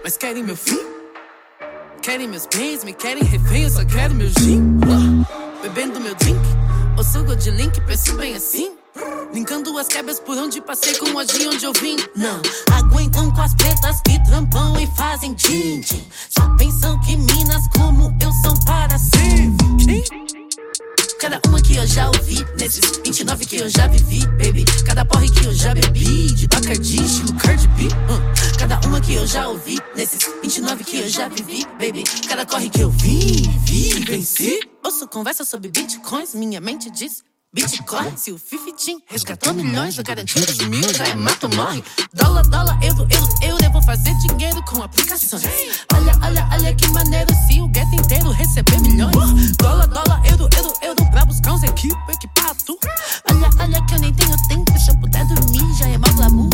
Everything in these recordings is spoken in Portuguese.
mas querem meu fim. Querem meus bens, me querem refém, eu só quero meu gin. Bebendo meu drink, ou sugo de link, penso bem assim. Linkando as quebras por onde passei com o de onde eu vim. Não aguentam com as pretas que trampam e fazem din-din. Só pensam que minas como eu são para servir. Cada uma que eu já ouvi, nesses 29 que eu já vivi, baby. Cada porre que eu já bebi, de Bacardi, estilo Cardi B. Cada uma que eu já ouvi, nesses 29 que eu já vivi, baby. Cada corre que eu vi, venci. Ouço conversa sobre bitcoins, minha mente diz Bitcoin. Se o Fifitim resgatou milhões, eu garanti os mil, já é mato, morre. Dólar, euro, eu vou fazer dinheiro com aplicações. Olha que maneiro se o gueto inteiro receber milhões. Dólar, euro, pra buscar uns equipar tu. Olha que eu nem tenho tempo, se eu puder dormir, já é mó glamour.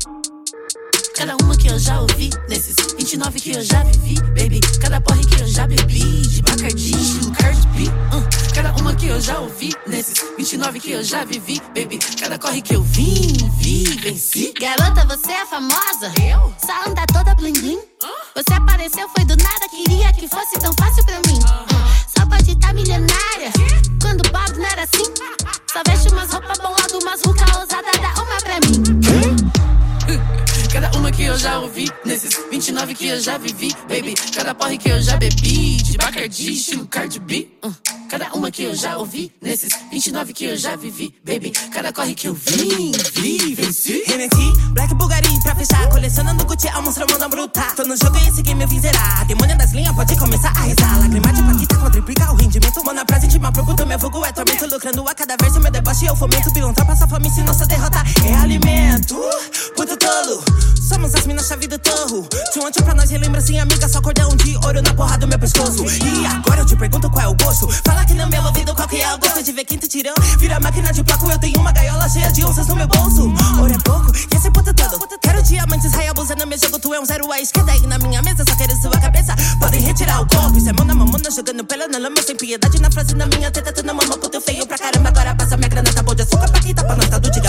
Cada uma que eu já ouvi, nesses 29 que eu já vivi, baby. Cada porre que eu já bebi, de Bacardi, estilo Cardi B. Cada uma que eu já ouvi, nesses 29 que eu já vivi, baby. Cada corre que eu venci. Garota, você é famosa? Eu? Só anda toda bling bling. Você apareceu, foi do nada, queria que fosse tão fácil pra mim. Só pode estar milionária, quando o pobre não era assim. Só veste umas roupas boladas, umas ruca ousada, dá uma pra mim. Cada uma que eu já ouvi, nesses 29 que eu já vivi, baby. Cada porre que eu já bebi, de Bacardi, estilo Cardi B. Cada uma que eu já ouvi, nesses 29 que eu já vivi, baby. Cada corre que eu venci. Hennessy, Black Bulgari pra fechar. Colecionando Gucci, almoço, manda bruta. Tô no jogo e esse game eu vim zerar. Demônio das linhas, pode começar a rezar. Lágrima de paquita, quadriplica o rendimento. Mano, presente, mal procuro, meu fogo é tormento. Lucrando a cada verso, meu deboche eu fomento. Pilantra, passa fome, se nossa derrota é alimento. Puto tolo, somos as minas chave do torro. Te ontem pra nós relembra assim, amiga. Só cordão de ouro na porra do meu pescoço. E agora eu te pergunto qual é o gosto. Fala que no meu ouvido qual que é o gosto de ver quem te tirou. Vira máquina de placo, eu tenho uma gaiola cheia de onças no meu bolso. Ouro é pouco, e esse puto todo. Quero diamantes, Hayabusa no meu jogo. Tu é um zero à esquerda aí na minha mesa. Só quero sua cabeça, podem retirar o corpo. Isso é mão na mamona, jogando pela na lama. Sem piedade na frase na minha teta. Tu não mama, puto feio pra caramba. Agora passa minha grana, tá bom de açúcar. Paquita pra nós, tá do diga.